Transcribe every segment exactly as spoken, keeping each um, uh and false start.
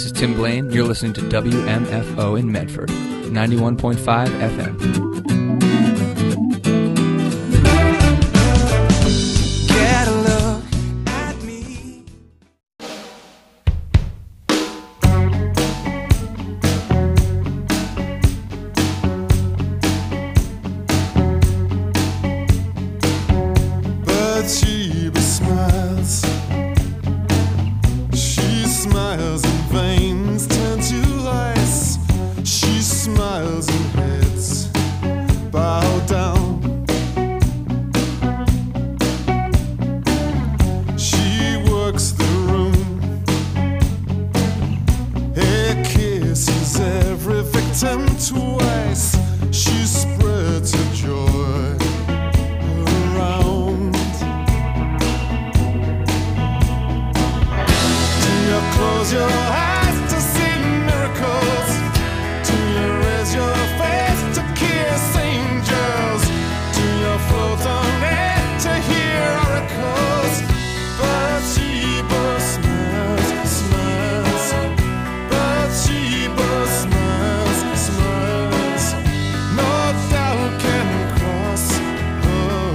This is Tim Blaine. You're listening to W M F O in Medford, ninety-one point five F M. Get a look at me. But she smiles. She smiles and veins turn to ice. She smiles and heads bow down. She works the room. Her kisses every victim twice. She spreads her joy around. Do you close your eyes to see miracles? Do you raise your face to kiss angels? Do you float on air to hear oracles? But she both smiles, smiles. But she both smiles, smiles. No doubt can cross her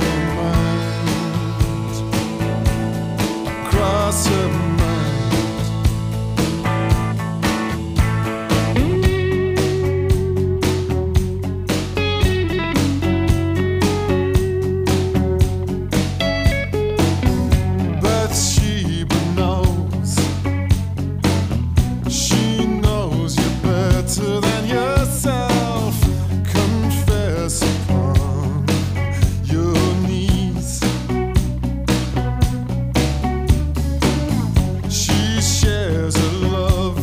mind. Cross her mind. But she knows, she knows you better than yourself. Confess upon your knees. She shares her love,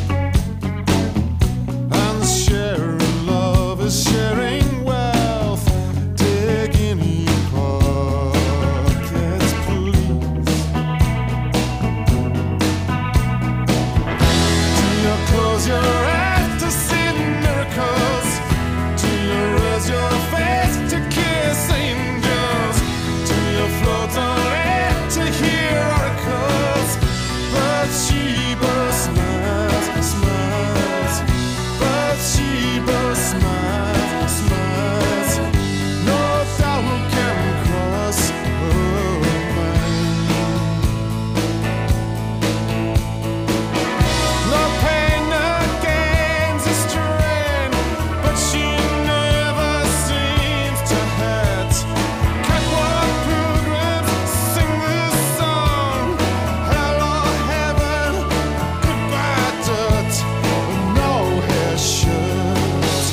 and sharing love is sharing wealth. Dig in your pockets, please. Do you close your eyes to see miracles? Do you raise your face to kiss angels? Do you float on air to hear oracles? But she both smiles, smiles. But she both smiles, smiles. No doubt can cross her mind. No pain, no gains, a strain, but she never seems to hurt. Catwalk pilgrims sing this song. Hello heaven, goodbye dirt, no hair shirt.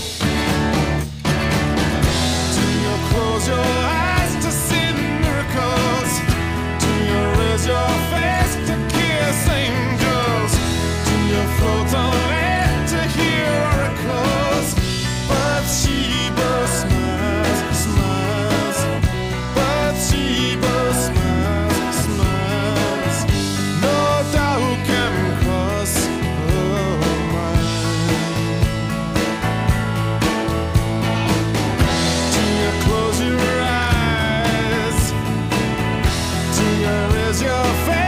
Do you close your eyes to see miracles? Do you raise your face to kiss angels? Do you float on air to hear oracles? But she both smiles, smiles. But she both smiles, smiles. No doubt can cross her mind. Do you close your eyes? Do you raise your face?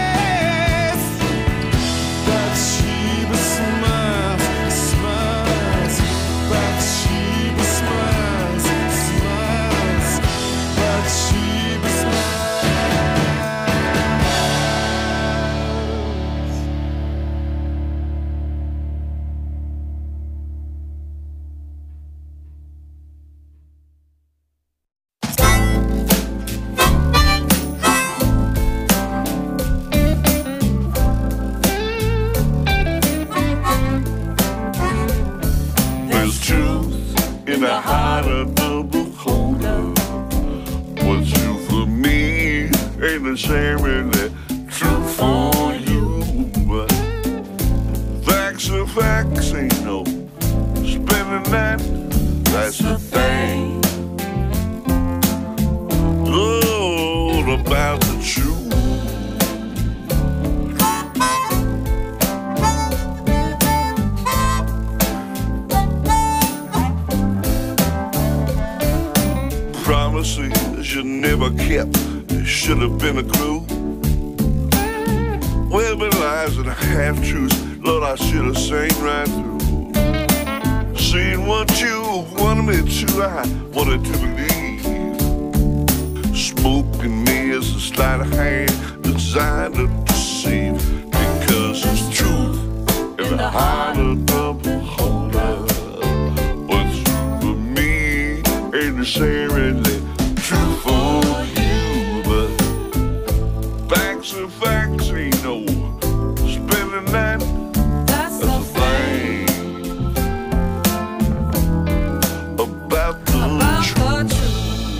But she smiles, smiles. But she smiles, smiles. But she smiles. There's truth in the heart of the beholder. What's true for me ain't the same as it true for you. But facts are facts, ain't no spinning that. That's the thing. All about the truth. Promises you never kept, it should have been a clue. Well, but lies and half-truths Lord, I should have sang right through. Seen what you wanted me to, I wanted to believe. Smoking me is a sleight of hand designed to deceive. Because there's truth in the heart of the beholder. What's for me ain't necessarily true for you. But facts are facts, ain't no spinning that. That's the thing About the about truth. the truth.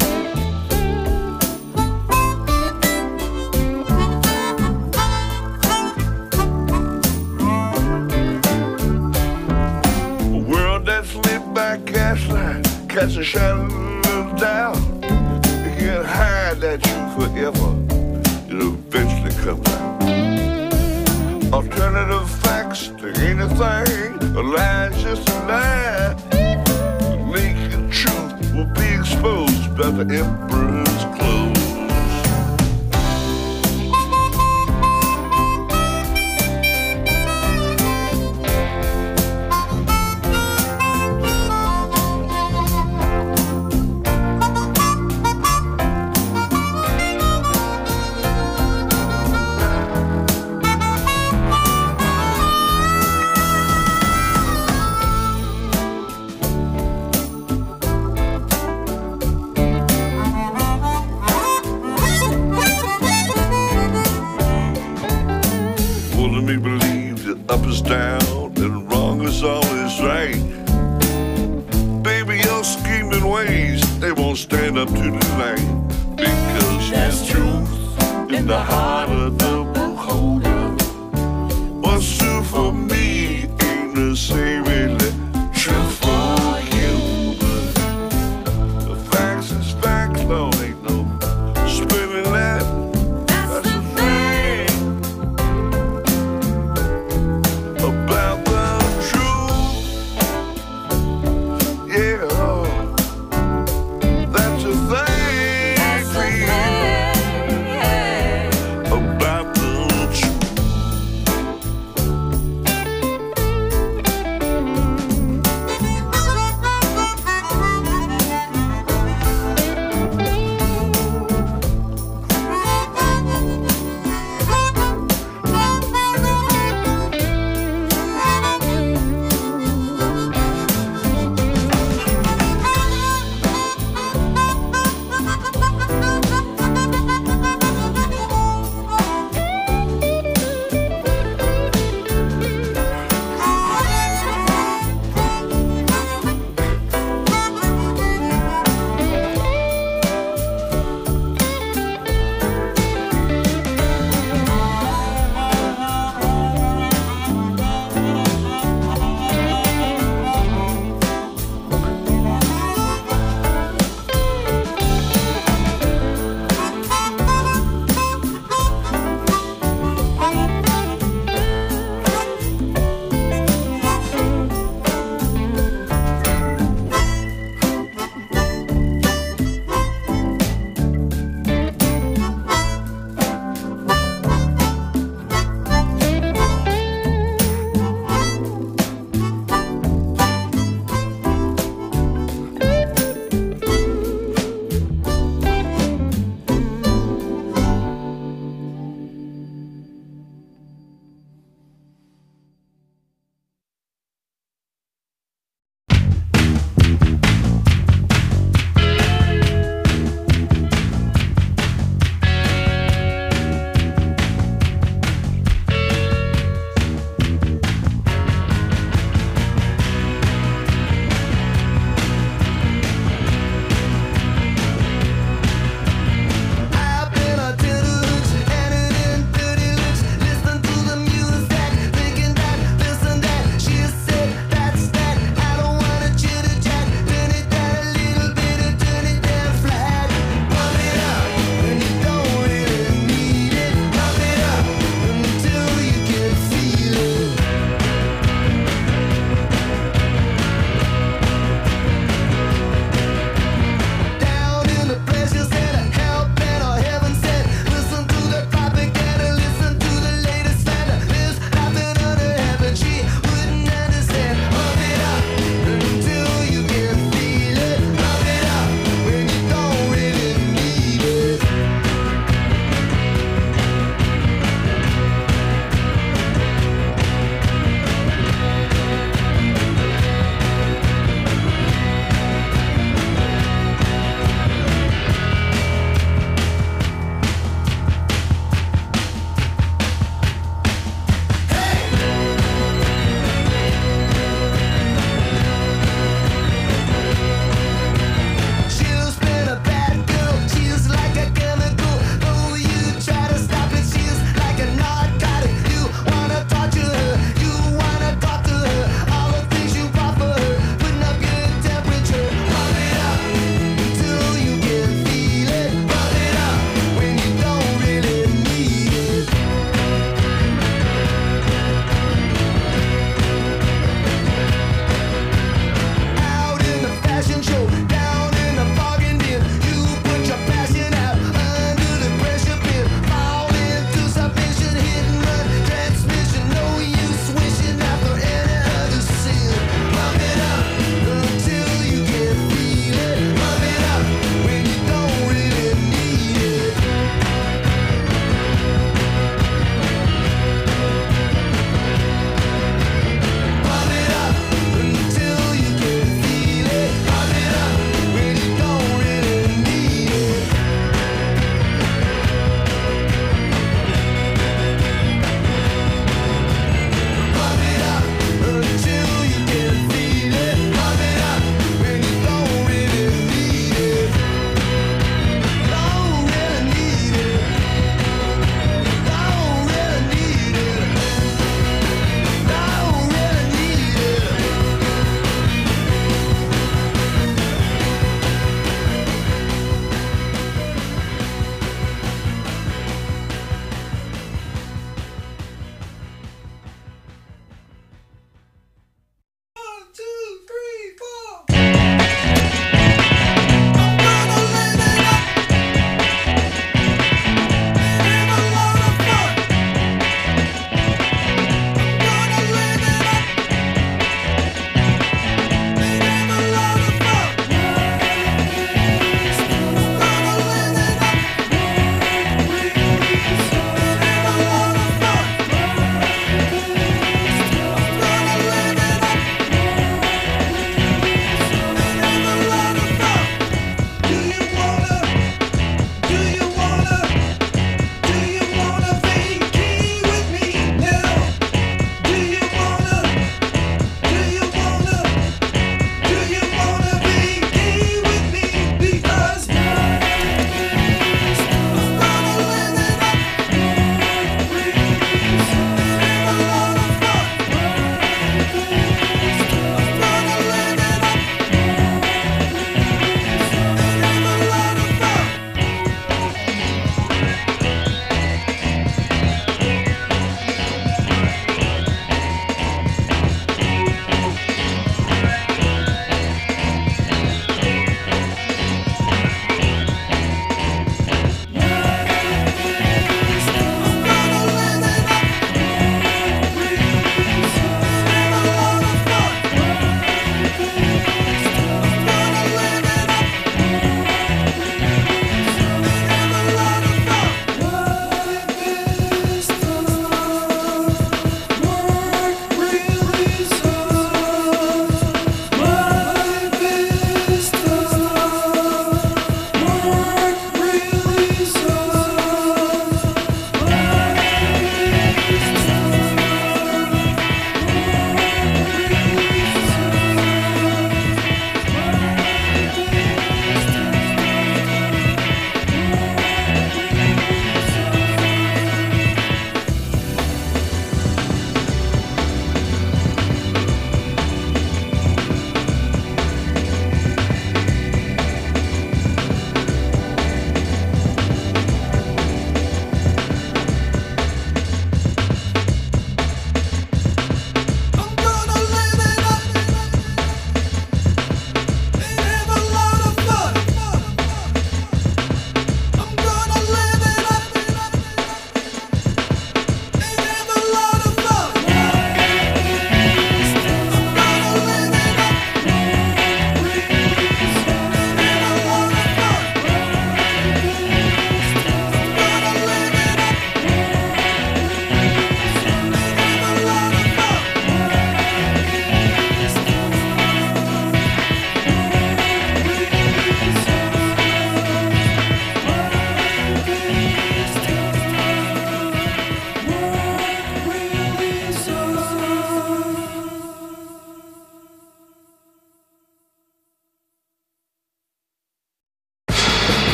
A world that's lit by gaslight, cast a shadow of doubt. You can't hide that truth forever. It'll eventually come out. Alternative facts to anything, a lie's just a lie. The naked truth will be exposed by the emperor's clothes. Well, let me believe that up is down and wrong is always right. Baby, your scheming ways, they won't stand up to the light. Because there's truth in the heart of the beholder. What's true for me ain't necessarily true for you. But the facts is facts, Lord, ain't no spinning that. That's the thing About the truth, yeah, that's a thing. That's the thing About the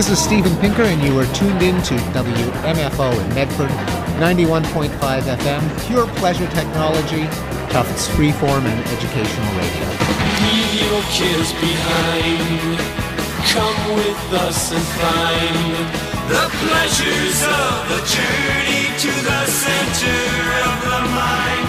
This is Steven Pinker, and you are tuned in to W M F O in Medford, ninety-one point five F M, pure pleasure technology, Tufts freeform and educational radio. Leave your cares behind. Come with us and find the pleasures of the journey to the center of the mind.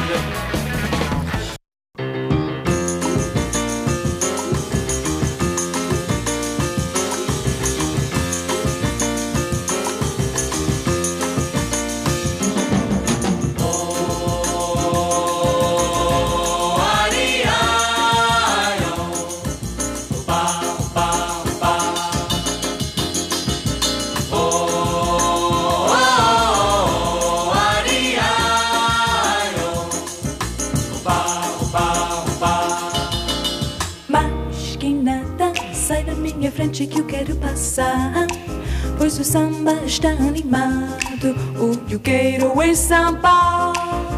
Frente que eu quero passar, pois o samba está animado, o que eu quero é samba.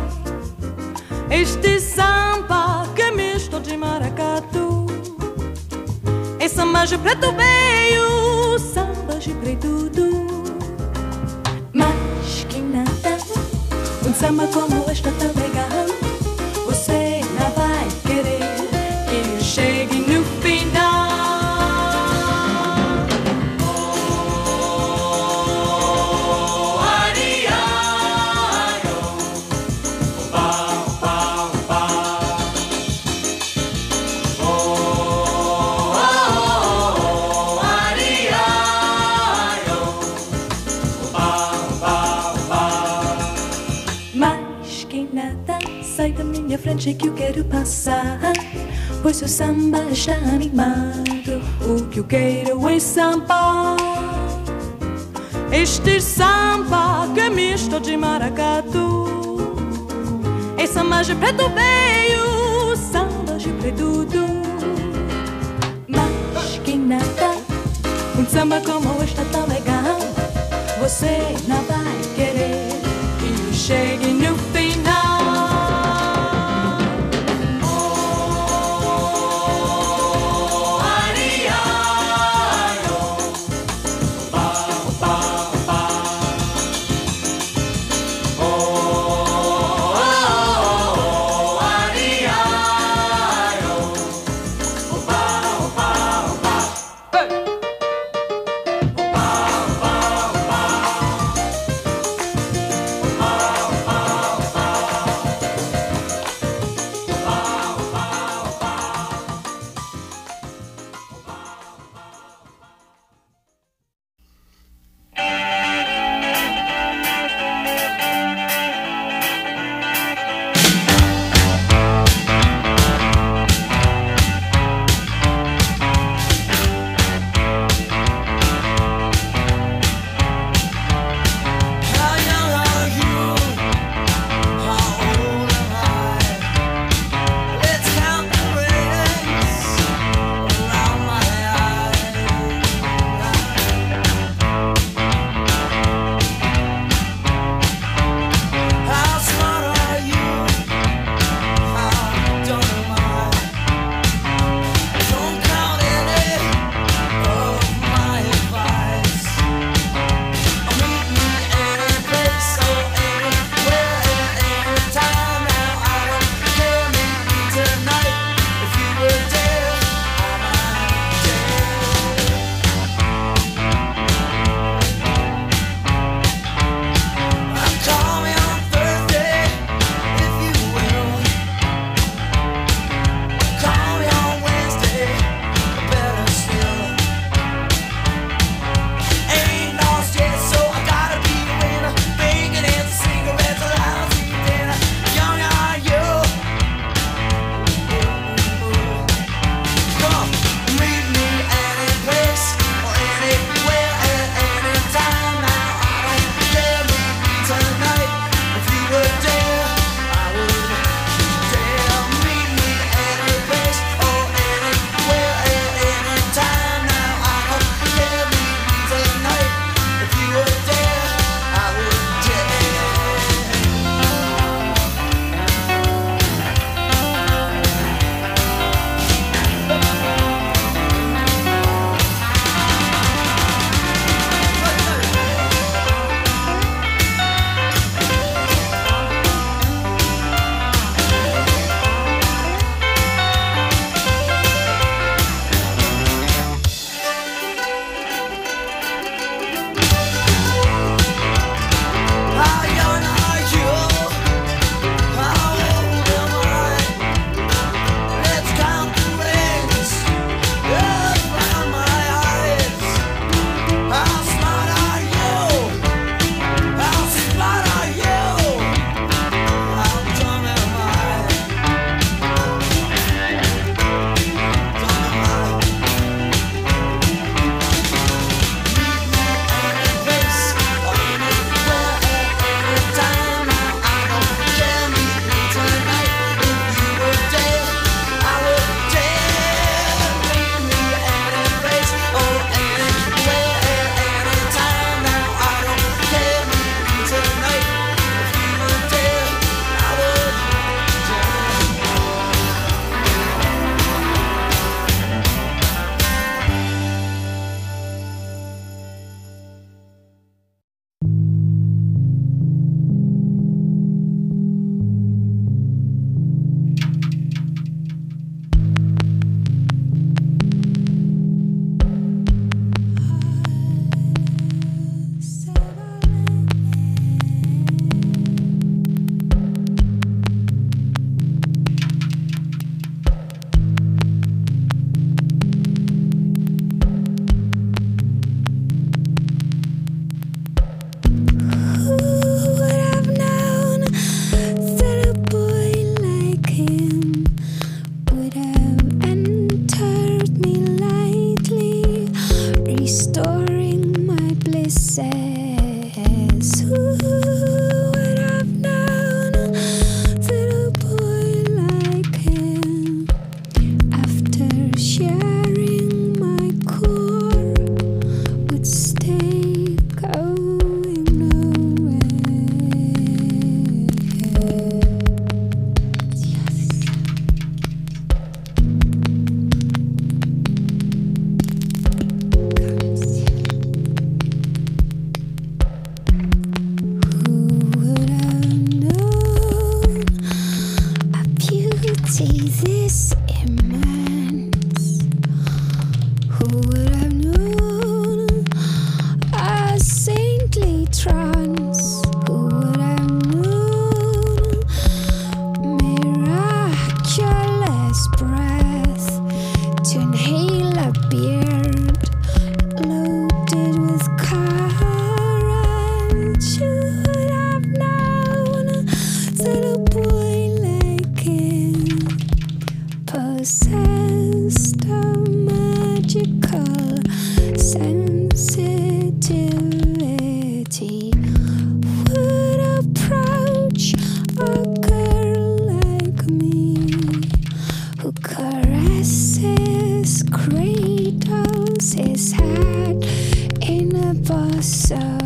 Este samba que é misto de maracatu, é samba de preto veio, samba de preto do. Mas que nada, um samba como este tão legal, você não vai querer que eu chegue no final. Frente que eu quero passar, pois o samba está animado, o que eu quero é samba. Este samba que é misto de maracatu, é samba de preto veio, samba de preto do. Mas que nada, um samba como este tão legal, você não vai querer que eu chegue no final. Bye. see this immense. Who would have known a saintly trance? Who would have known miraculous breath to inhale a beard loaded with courage? Who would have known that a boy like him possessed a magical sensitivity? Would approach a girl like me who caresses, cradles his head in a bosom.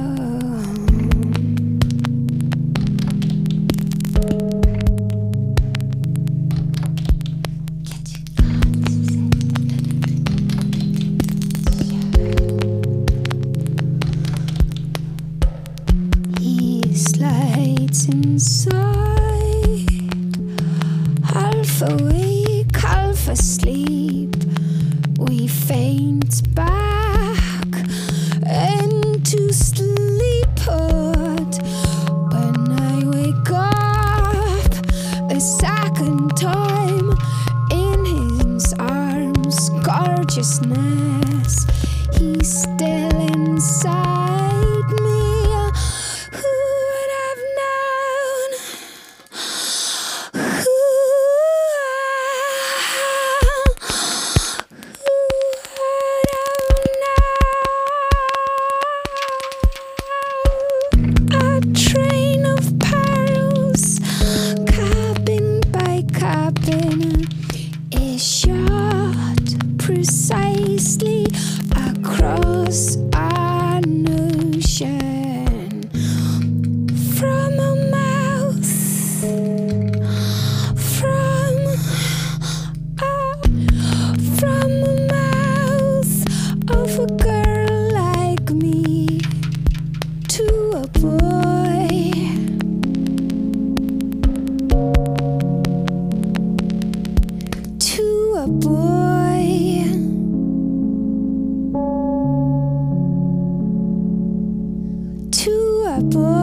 He slides inside, half awake, half asleep. We faint back into sleephood. When I wake up a second time in his arms, gorgeousness, he's still inside me. Who would have known? Who a train of perils, cabin by cabin, is shot precisely across an ocean from a mouth, from a, from the mouth of a girl like me to a boy, to a boy, to a boy.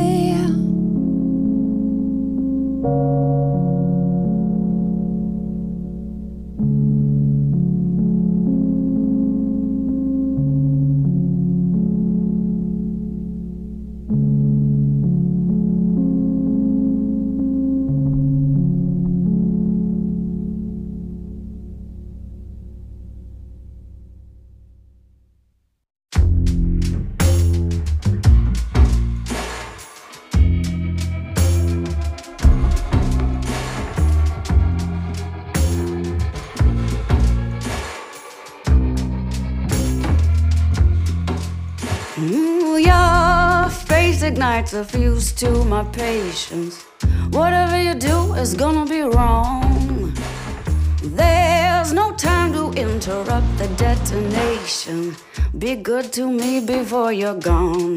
Ooh, your face ignites a fuse to my patience. Whatever you do is gonna be wrong. There's no time to interrupt the detonation. Be good to me before you're gone.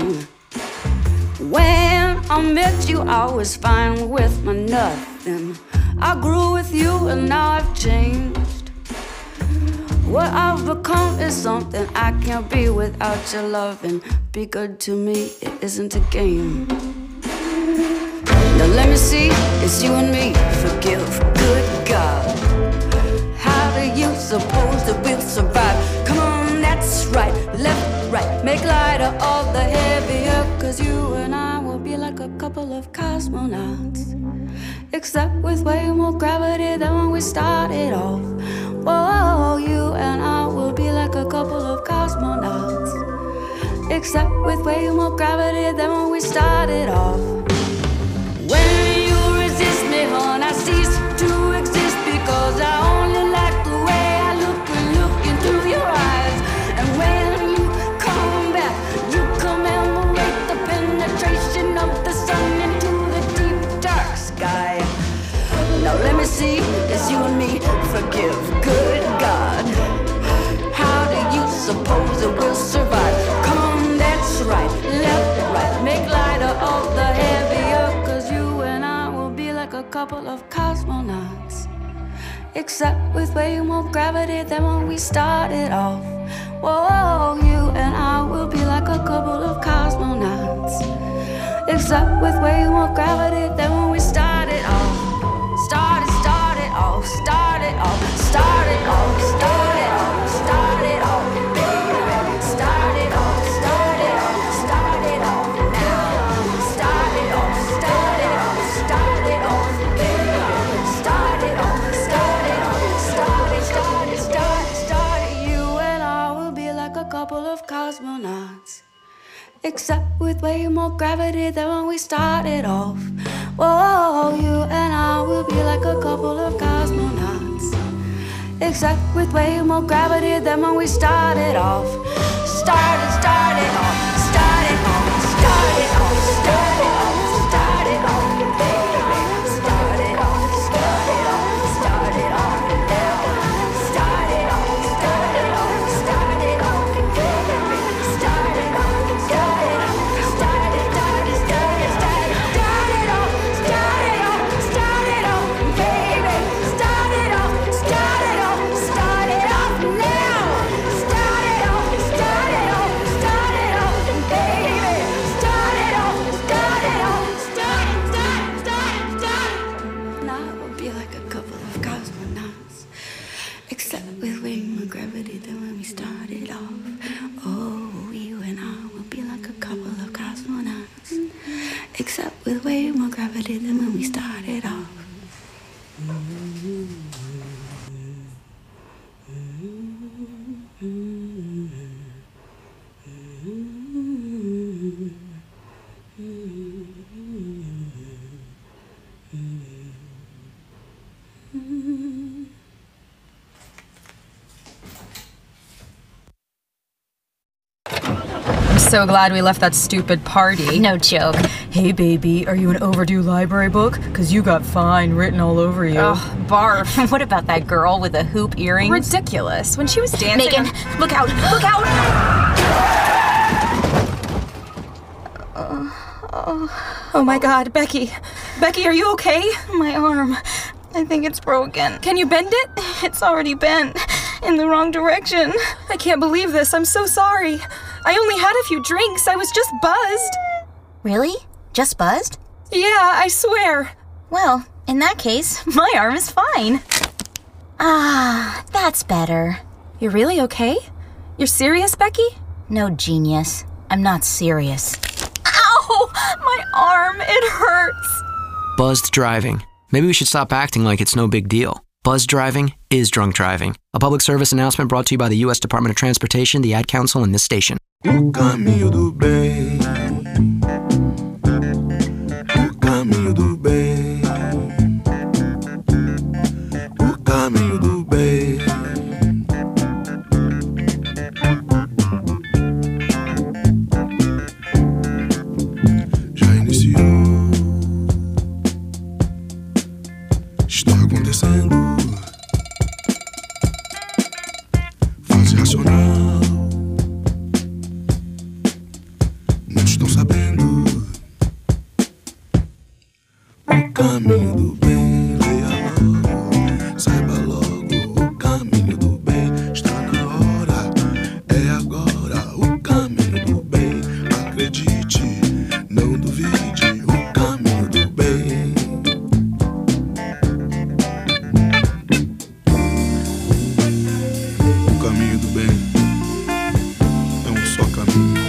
When I met you, I was fine with my nothing. I grew with you and now I've changed. What I've become is something I can't be without your loving. Be good to me, it isn't a game. Now let me see, it's you and me. Forgive, good God. How do you suppose that we'll survive? Come on, that's right, left, right. Make lighter all the heavier, cause you and I will be like a couple of cosmonauts. Except with way more gravity than when we started off. Whoa, you and I will be like a couple of cosmonauts. Except with way more gravity than when we started off. When you resist me, hon, I cease to exist because I only like the way I look when looking through your eyes. And when you come back, you commemorate the penetration of the sun into the deep dark sky. Now let me see, it's you and me. Forgive, good God. How do you suppose it will survive? Come on, that's right, left, right. Make lighter all the heavier, cause you and I will be like a couple of cosmonauts. except with way more gravity than when we started off. Whoa, you and I will be like a couple of cosmonauts, except with way more gravity than when we started off. Started, started off, started off, started off, started off, started off, baby. Started off, started off, started off now. Started off, started off, started off, baby. Started off, started off, started, started, started, started. You and I will be like a couple of cosmonauts, except with way more gravity than when we started off. Whoa, you and I will be like a couple of cosmonauts, except with way more gravity than when we started off. Started, started off, started off, started off, started off, started off, baby. Started off, started off, started off now. Started off, started off, started off, baby. Started off, started off, started, started, started, started, started off, started off, started off, baby. Started off, started off, started off now. Started off, started off, started off, baby. Started off, started off, started, started, started, started. Now it will be like a couple of cosmonauts, except with way more gravity than when we started off. Oh, you and I will be like a couple of cosmonauts, except with way more gravity than when we started off. I'm so glad we left that stupid party. No joke. Hey, baby, are you an overdue library book? Because you got fine written all over you. Ugh, barf. What about that girl with the hoop earrings? Ridiculous. When she was dancing... Megan, on... look out! Look out! Oh, oh my God, Becky. Becky, are you okay? My arm. I think it's broken. Can you bend it? It's already bent. In the wrong direction. I can't believe this. I'm so sorry. I only had a few drinks. I was just buzzed. Really? Just buzzed? Yeah, I swear. Well, in that case, my arm is fine. Ah, that's better. You're really okay? You're serious, Becky? No, genius. I'm not serious. Ow! My arm, it hurts. Buzzed driving. Maybe we should stop acting like it's no big deal. Buzzed driving is drunk driving. A public service announcement brought to you by the U S Department of Transportation, the Ad Council, and this station. O caminho do bem, o caminho do bem, o caminho do bem. Já iniciou, está acontecendo. Fase racional. Não estão sabendo o caminho do bem. Leia logo, saiba logo. O caminho do bem está na hora. É agora o caminho do bem. Acredite, não duvide. O caminho do bem. O caminho do bem é um só caminho.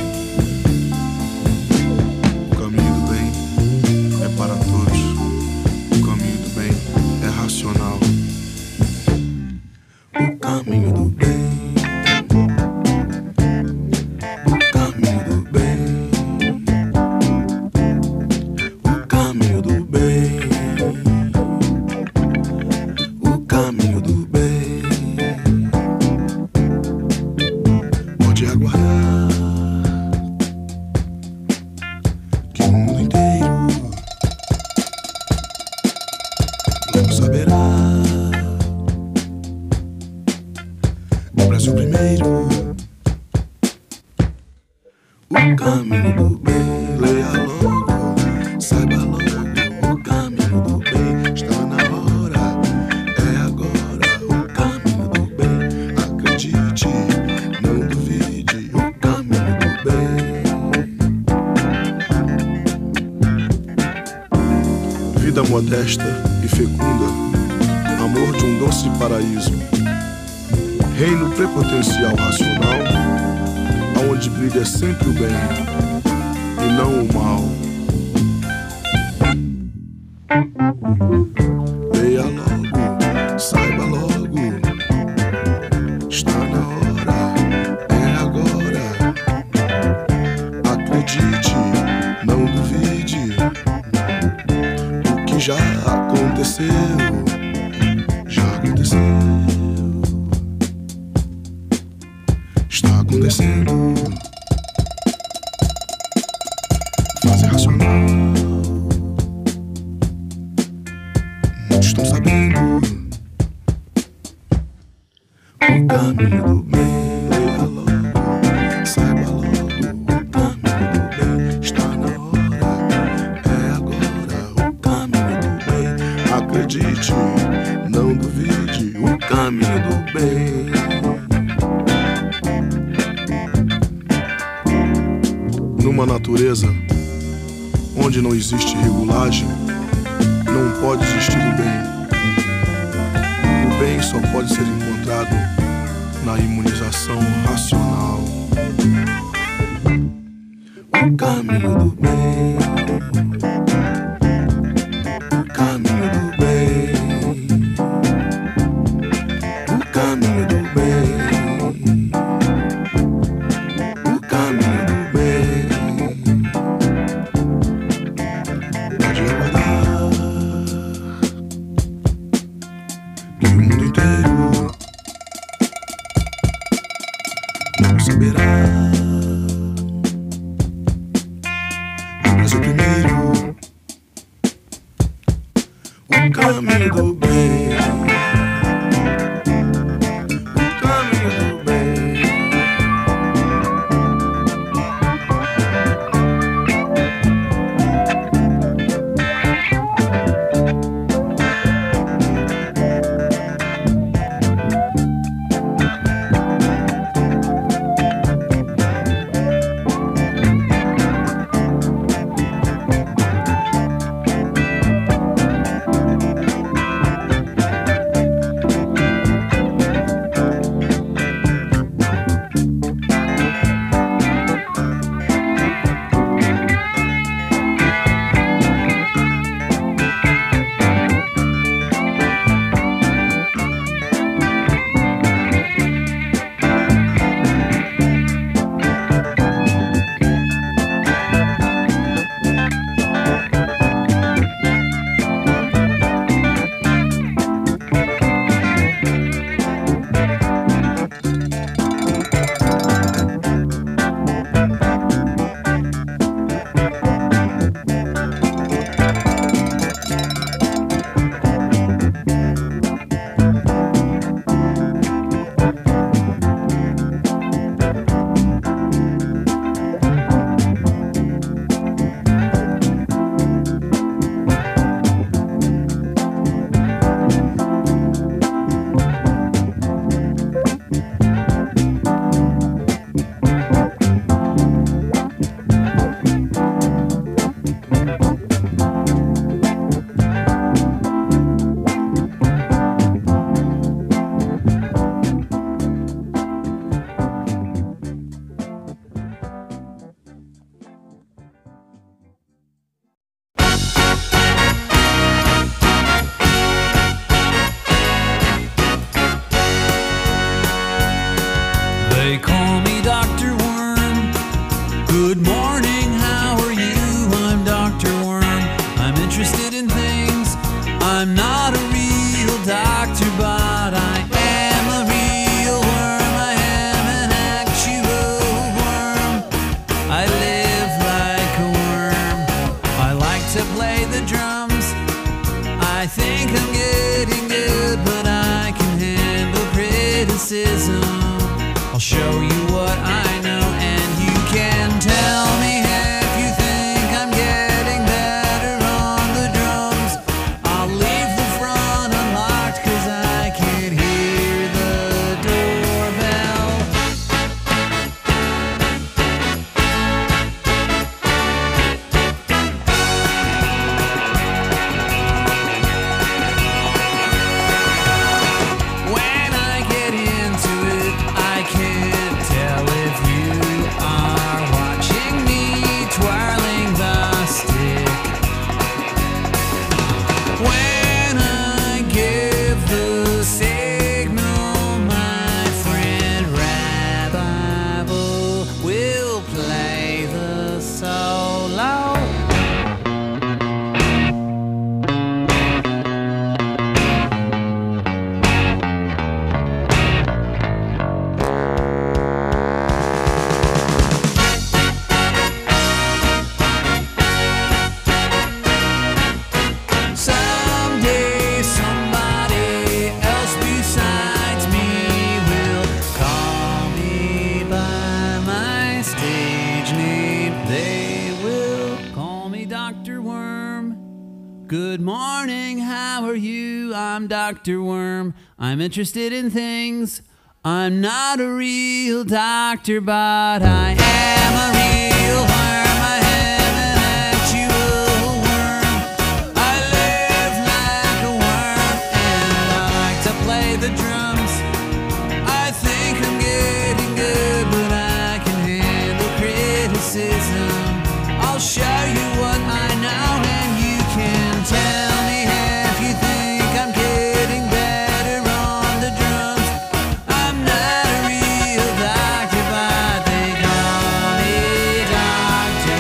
Para todos, o caminho do bem é racional. O caminho do bem, o caminho do bem, o caminho do bem, o caminho do bem. Pode aguardar que o mundo inteiro saberá. O Brasil primeiro. O caminho do bem, leia logo, saiba logo. O caminho do bem está na hora. É agora modesta e fecunda, amor de um doce paraíso, reino prepotencial racional, aonde brilha sempre o bem e não o mal. Leia logo, saiba logo, está na hora, é agora. Acredite, não duvide, o que já aconteceu, já aconteceu, está acontecendo. Fase racional, muitos estão sabendo o caminho do bem. Leia logo, saiba logo, o caminho do bem está na hora, é agora. O caminho do bem, acredite, não duvide, o caminho do bem. Numa natureza onde não existe regulagem, não pode existir o bem. O bem só pode ser encontrado na imunização racional. O caminho do bem, o caminho do bem, o caminho do bem, o caminho do bem. Pode aguardar que o mundo inteiro não saberá. O Brasil primeiro. Good morning, how are you? I'm Doctor Worm. I'm interested in things. I'm not a real doctor, but I am a real worm. I am an actual worm. I live like a worm, and I like to play the drums. I think I'm getting good, but I can handle criticism. I'll show you what I know, and you can tell me if you think I'm getting better on the drums. I'm not a real doctor, but they call me Doctor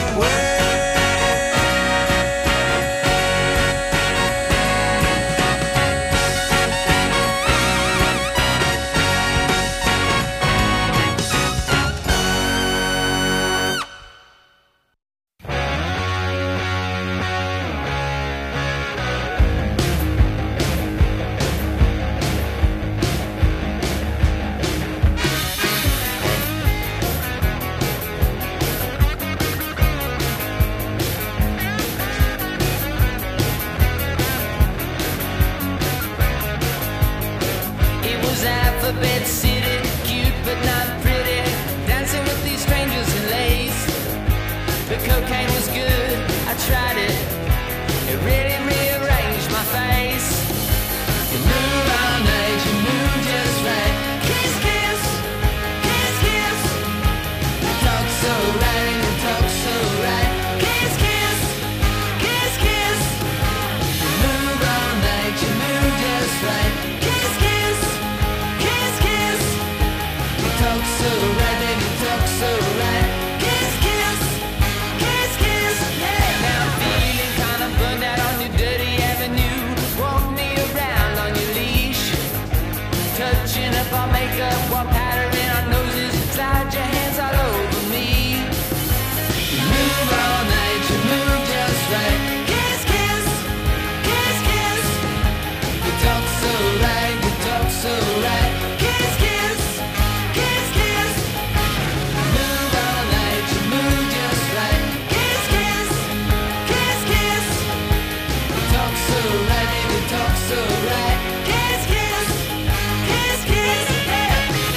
It was Alphabet City, cute but not pretty. Dancing with these strangers in lace. The cocaine was good, I tried it. It really rearranged my face. You move all night, you move just right. Kiss, kiss, kiss, kiss. You talk so right and you talk so right. Kiss, kiss, kiss, kiss. You move all night, you move just right. Kiss, kiss, kiss, kiss. You talk so right and you talk so right. Kiss, kiss, kiss, kiss. Yeah. Now I'm feeling kind of burned out on your dirty avenue. Walk me around on your leash. Touching up our makeup while powdering our noses. Slide your hands all over me. You move all night, you move just right. Kiss, kiss, kiss, kiss. You talk so right, you talk so right. Kiss, kiss, kiss, kiss. You move all night, you move just right. Kiss, kiss, kiss, kiss. You talk so right and you talk so right. Kiss, kiss, kiss, kiss, yeah.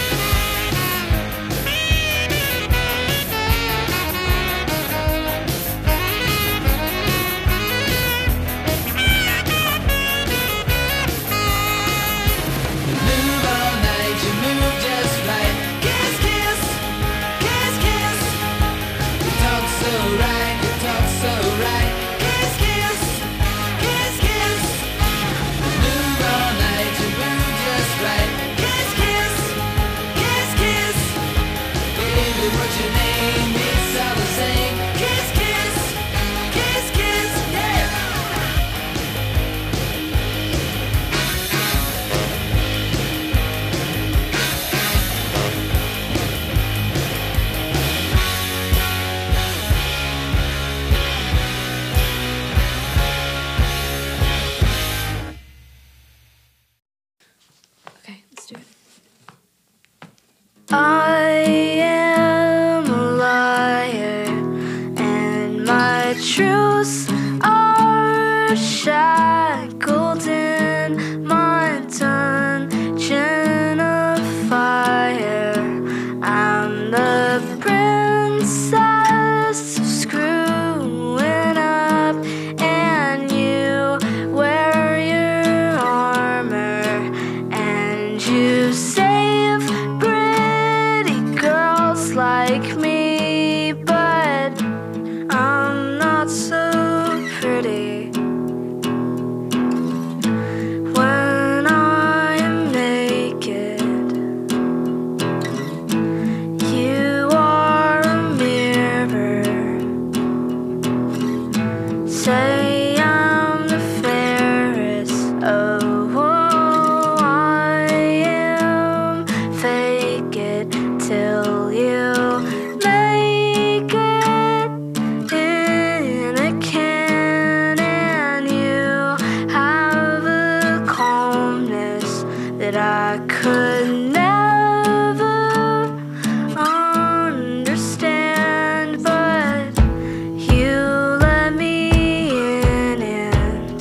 You move all night, you move just right. Kiss, kiss, kiss, kiss. You talk so right, you talk so right. Kiss, kiss, kiss, kiss. You move all night, you move just right. Kiss, kiss, kiss, kiss. Baby, what's your name? It's all the same. Kiss, kiss, kiss, kiss, yeah. Okay, let's do it. I am a liar, and my truths are shackled in my dungeon of fire. I'm the princess screwing up, and you wear your armor, and you save pretty girls like me, but I'm not so pretty. When I am naked, you are a mirror. Say I'm the fairest. Oh, I am. Fake it till you make it in a can, and you have a calmness that I could never understand, but you let me in, and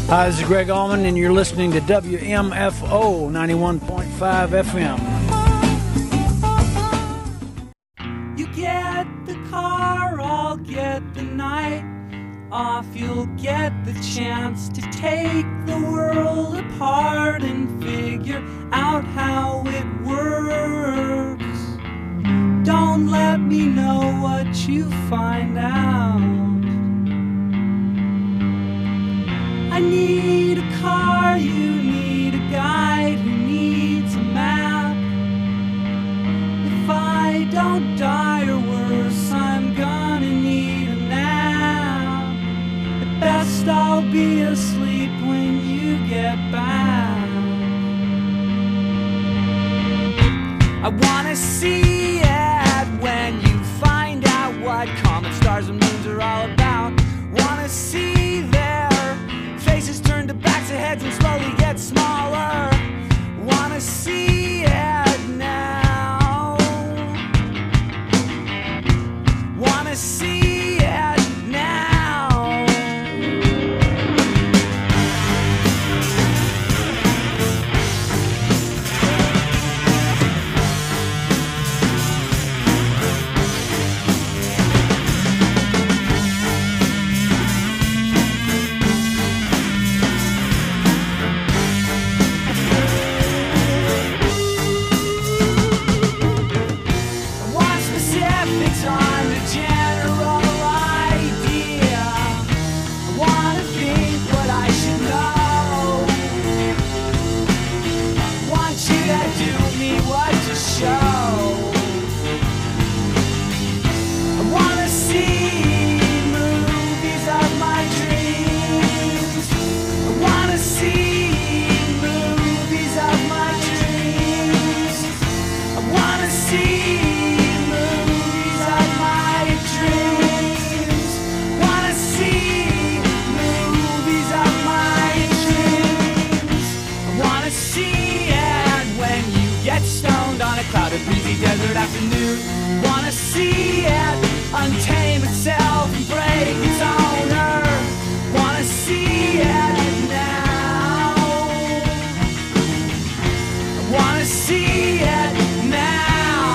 Hi, this is Greg Allman, and you're listening to W M F O ninety-one point five F M. You get the car, I'll get the night off. You'll get the chance to take the world apart and figure out how it works. Don't let me know what you find out. I need a car, you need a guide who needs a map. If I don't die or worse, I'm gonna need a nap. At best I'll be asleep when you get back. I wanna see it when you find out what comets, stars and moons are all about. Wanna see their faces turn to backs of heads and slowly get smaller. Wanna see it now. Wanna see it now. Breezy desert afternoon. Wanna see it untame itself and break its owner. Wanna see it now. Wanna see it now.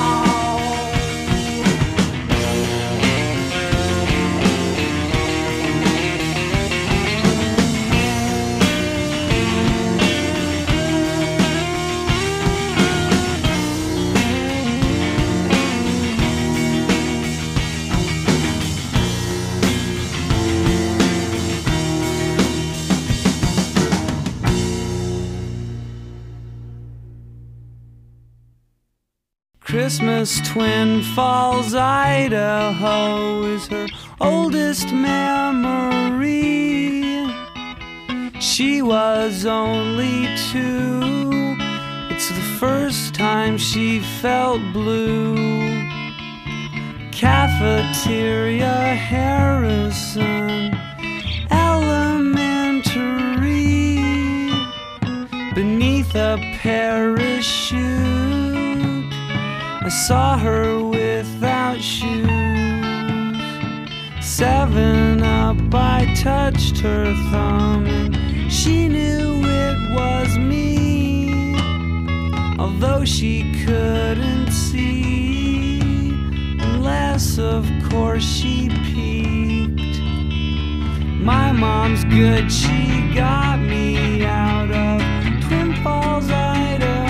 Christmas, Twin Falls, Idaho is her oldest memory. She was only two. It's the first time she felt blue. Cafeteria, Harrison Elementary. Beneath a parachute, I saw her without shoes. Seven up, I touched her thumb, and she knew it was me, although she couldn't see, unless of course she peeked. My mom's good, she got me out of Twin Falls, Idaho,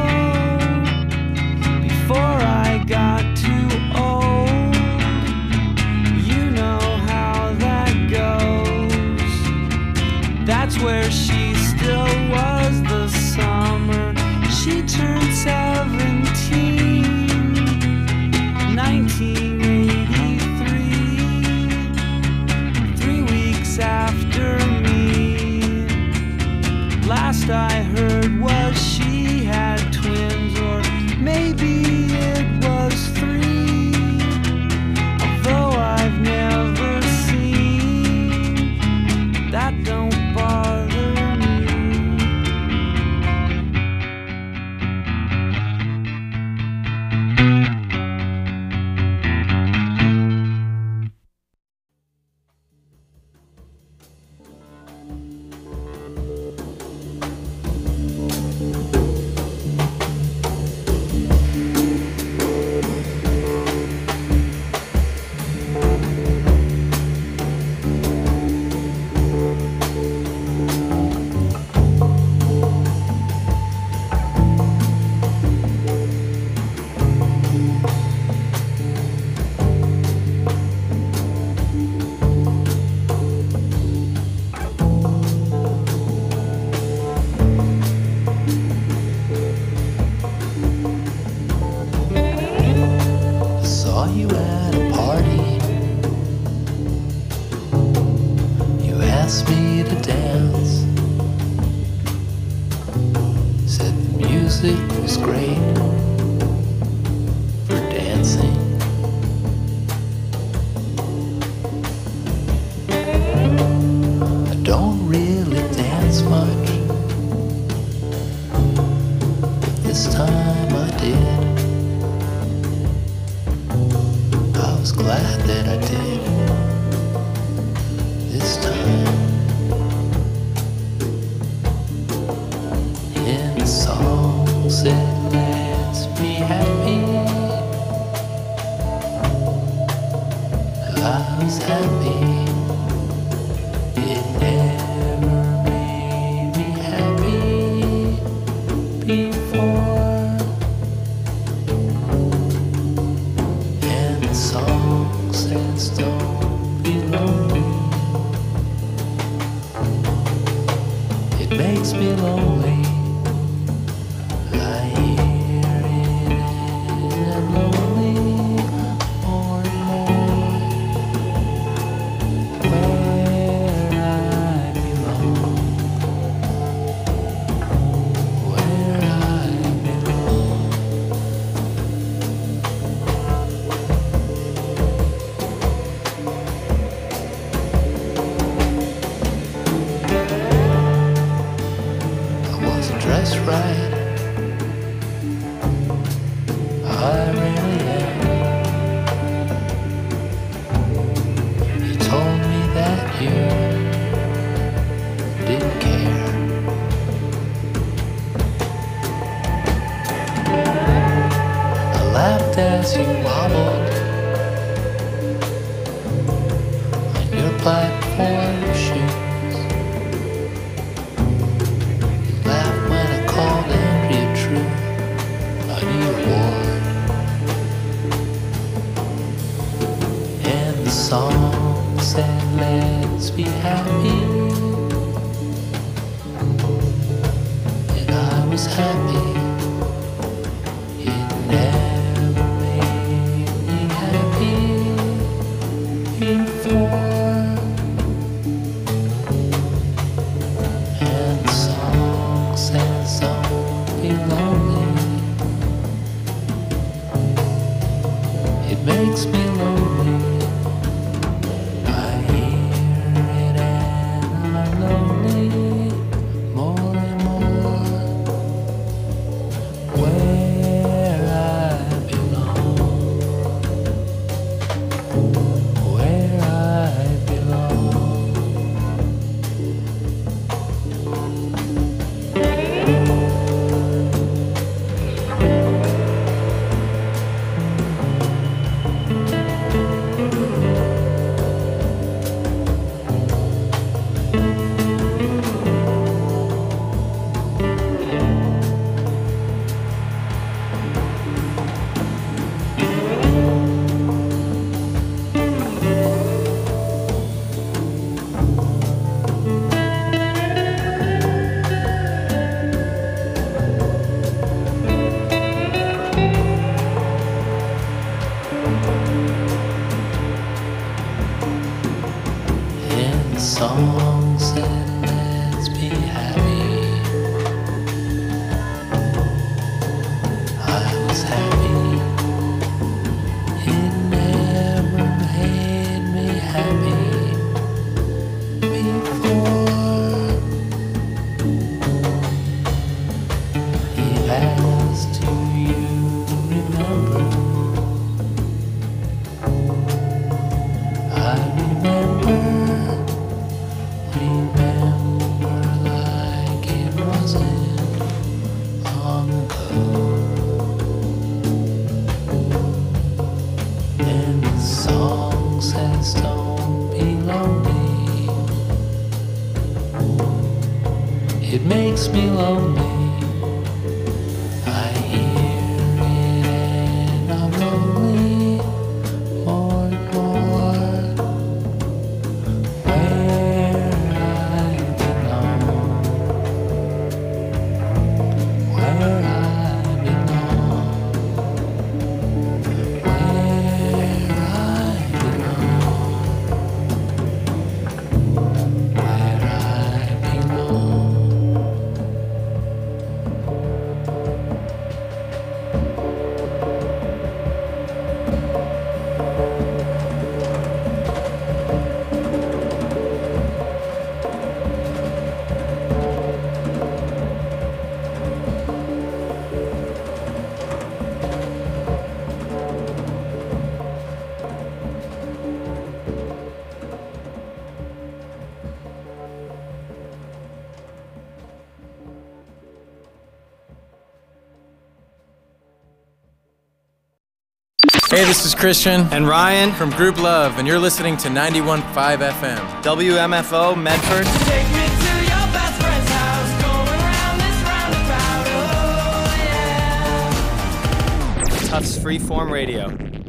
before I got too old. You know how that goes. That's where she still was the summer she turned seventeen, nineteen eighty-three, three weeks after me. time I did. I was glad that I did. This time. In the songs that lets me happy, I was happy. It never made me happy before. And the song says don't be lonely. It makes me lonely. I hear it and I'm lonely more and more. Where I belong, where I belong. I wasn't dressed right. I really am. You told me that you didn't care. I laughed as you wobbled on your platform shoes. You laughed when I called Andrea True on your ward. And the song said, let's be happy. And I was happy. It never made me happy before. And the song says, don't be lonely. It makes me lonely. I hear it and I'm lonely more and more. Where I belong, where I belong. And the song said, let's be happy. I was happy. It never made me happy before. He asked, do you remember? I remember. Remember like it wasn't long ago. And the song says don't be lonely. It makes me lonely. I hear it and I'm lonely more and more. Where I belong, where I belong, where I belong, where I belong. Hey, this is Christian and Ryan from Group Love, and you're listening to ninety-one point five F M. W M F O Medford. Take me to your best friend's house, going round this roundabout, oh yeah. Tufts Freeform Radio.